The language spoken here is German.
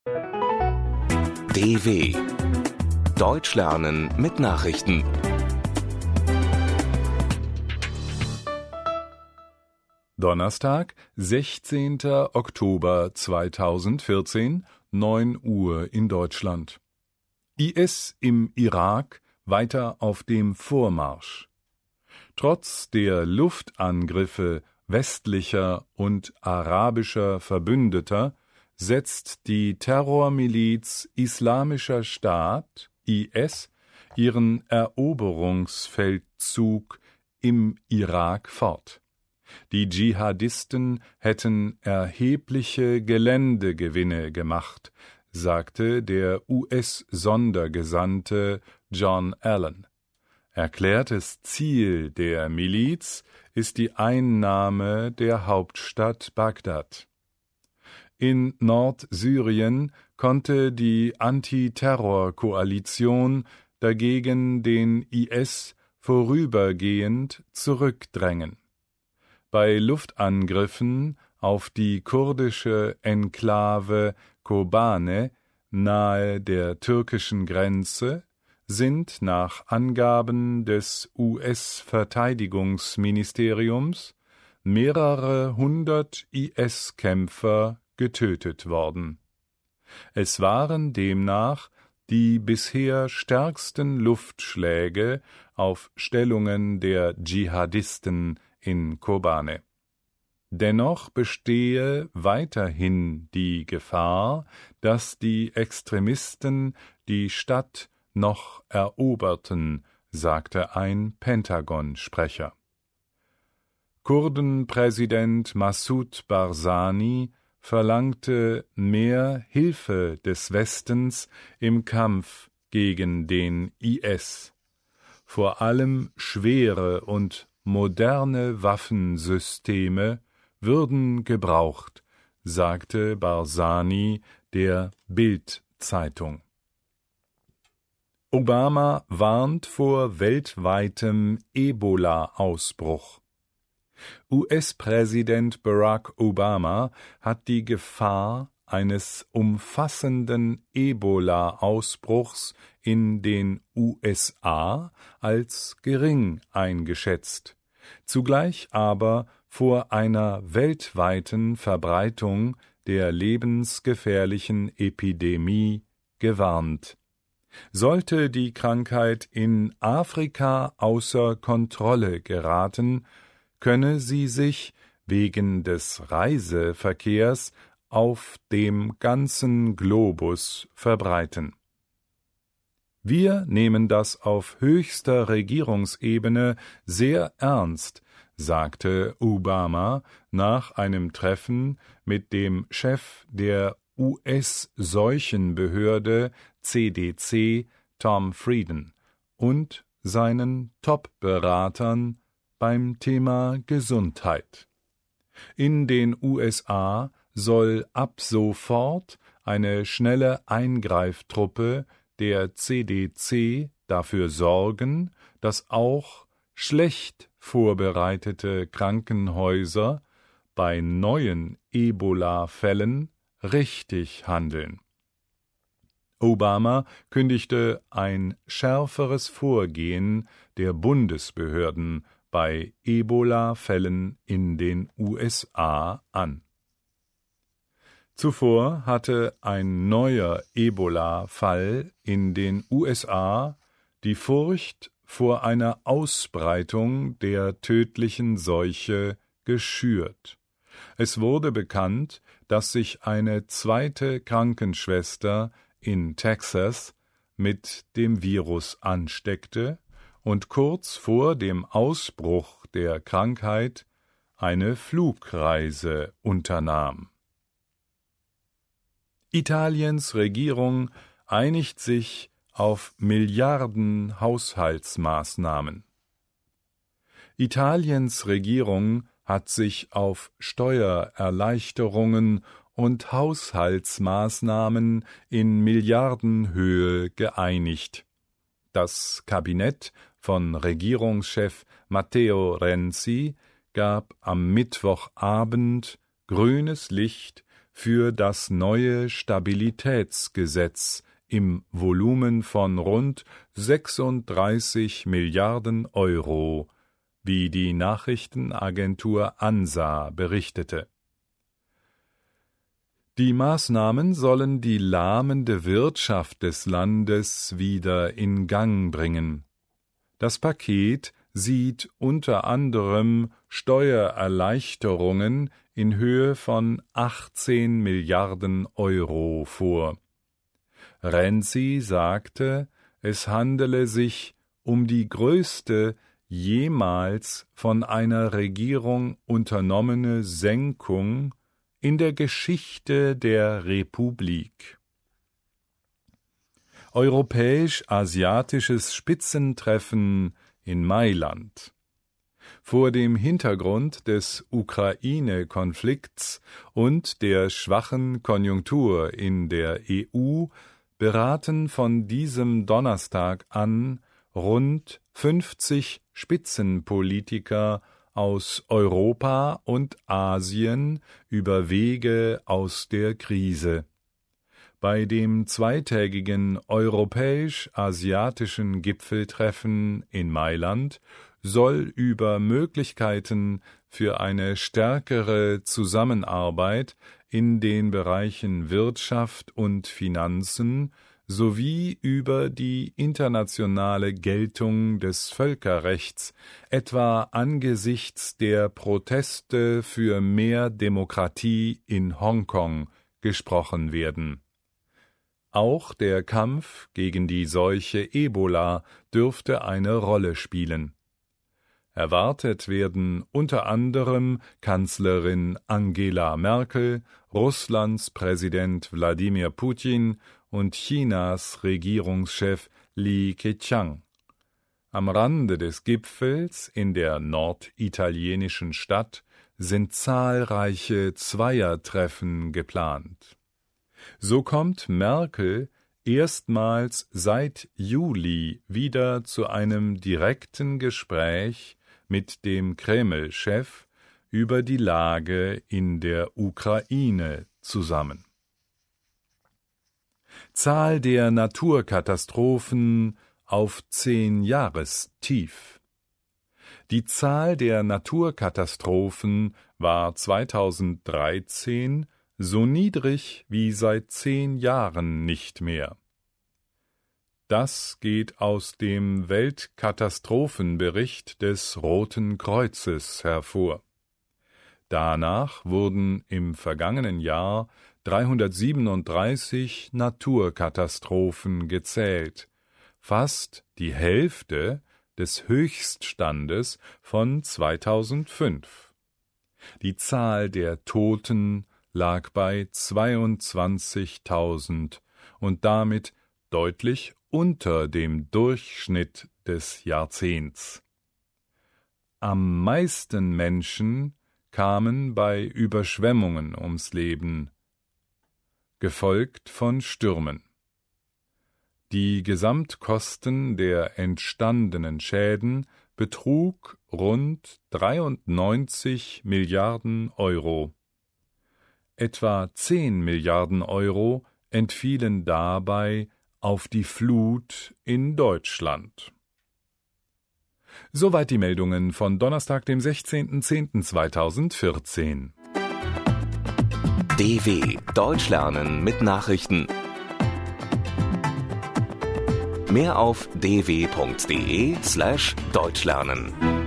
DW Deutsch lernen mit Nachrichten. Donnerstag, 16. Oktober 2014, 9 Uhr in Deutschland. IS im Irak weiter auf dem Vormarsch. Trotz der Luftangriffe westlicher und arabischer Verbündeter setzt die Terrormiliz Islamischer Staat, IS, ihren Eroberungsfeldzug im Irak fort. Die Dschihadisten hätten erhebliche Geländegewinne gemacht, sagte der US-Sondergesandte John Allen. Erklärtes Ziel der Miliz ist die Einnahme der Hauptstadt Bagdad. In Nordsyrien konnte die Antiterror-Koalition dagegen den IS vorübergehend zurückdrängen. Bei Luftangriffen auf die kurdische Enklave Kobane nahe der türkischen Grenze sind nach Angaben des US-Verteidigungsministeriums mehrere hundert IS-Kämpfer getötet worden. Es waren demnach die bisher stärksten Luftschläge auf Stellungen der Dschihadisten in Kobane. Dennoch bestehe weiterhin die Gefahr, dass die Extremisten die Stadt noch eroberten, sagte ein Pentagon-Sprecher. Kurdenpräsident Massoud Barzani verlangte mehr Hilfe des Westens im Kampf gegen den IS. Vor allem schwere und moderne Waffensysteme würden gebraucht, sagte Barzani der Bild-Zeitung. Obama warnt vor weltweitem Ebola-Ausbruch. US-Präsident Barack Obama hat die Gefahr eines umfassenden Ebola-Ausbruchs in den USA als gering eingeschätzt, zugleich aber vor einer weltweiten Verbreitung der lebensgefährlichen Epidemie gewarnt. Sollte die Krankheit in Afrika außer Kontrolle geraten, könne sie sich wegen des Reiseverkehrs auf dem ganzen Globus verbreiten. Wir nehmen das auf höchster Regierungsebene sehr ernst, sagte Obama nach einem Treffen mit dem Chef der US-Seuchenbehörde CDC, Tom Frieden, und seinen Top-Beratern beim Thema Gesundheit. In den USA soll ab sofort eine schnelle Eingreiftruppe der CDC dafür sorgen, dass auch schlecht vorbereitete Krankenhäuser bei neuen Ebola-Fällen richtig handeln. Obama kündigte ein schärferes Vorgehen der Bundesbehörden bei Ebola-Fällen in den USA an. Zuvor hatte ein neuer Ebola-Fall in den USA die Furcht vor einer Ausbreitung der tödlichen Seuche geschürt. Es wurde bekannt, dass sich eine zweite Krankenschwester in Texas mit dem Virus ansteckte und kurz vor dem Ausbruch der Krankheit eine Flugreise unternahm. Italiens Regierung einigt sich auf Milliarden Haushaltsmaßnahmen. Italiens Regierung hat sich auf Steuererleichterungen und Haushaltsmaßnahmen in Milliardenhöhe geeinigt. Das Kabinett von Regierungschef Matteo Renzi gab am Mittwochabend grünes Licht für das neue Stabilitätsgesetz im Volumen von rund 36 Milliarden Euro, wie die Nachrichtenagentur ANSA berichtete. Die Maßnahmen sollen die lahmende Wirtschaft des Landes wieder in Gang bringen. Das Paket sieht unter anderem Steuererleichterungen in Höhe von 18 Milliarden Euro vor. Renzi sagte, es handele sich um die größte jemals von einer Regierung unternommene Senkung in der Geschichte der Republik. Europäisch-asiatisches Spitzentreffen in Mailand. Vor dem Hintergrund des Ukraine-Konflikts und der schwachen Konjunktur in der EU beraten von diesem Donnerstag an rund 50 Spitzenpolitiker aus Europa und Asien über Wege aus der Krise. Bei dem zweitägigen europäisch-asiatischen Gipfeltreffen in Mailand soll über Möglichkeiten für eine stärkere Zusammenarbeit in den Bereichen Wirtschaft und Finanzen sowie über die internationale Geltung des Völkerrechts, etwa angesichts der Proteste für mehr Demokratie in Hongkong, gesprochen werden. Auch der Kampf gegen die Seuche Ebola dürfte eine Rolle spielen. Erwartet werden unter anderem Kanzlerin Angela Merkel, Russlands Präsident Wladimir Putin und Chinas Regierungschef Li Keqiang. Am Rande des Gipfels in der norditalienischen Stadt sind zahlreiche Zweiertreffen geplant. So kommt Merkel erstmals seit Juli wieder zu einem direkten Gespräch mit dem Kreml-Chef über die Lage in der Ukraine zusammen. Zahl der Naturkatastrophen auf 10-Jahrestief. Die Zahl der Naturkatastrophen war 2013 so niedrig wie seit 10 Jahren nicht mehr. Das geht aus dem Weltkatastrophenbericht des Roten Kreuzes hervor. Danach wurden im vergangenen Jahr 337 Naturkatastrophen gezählt, fast die Hälfte des Höchststandes von 2005. Die Zahl der Toten lag bei 22.000 und damit deutlich unter dem Durchschnitt des Jahrzehnts. Am meisten Menschen kamen bei Überschwemmungen ums Leben, gefolgt von Stürmen. Die Gesamtkosten der entstandenen Schäden betrug rund 93 Milliarden Euro. Etwa 10 Milliarden Euro entfielen dabei auf die Flut in Deutschland. Soweit die Meldungen von Donnerstag, dem 16.10.2014. DW Deutsch lernen mit Nachrichten. Mehr auf dw.de/deutschlernen.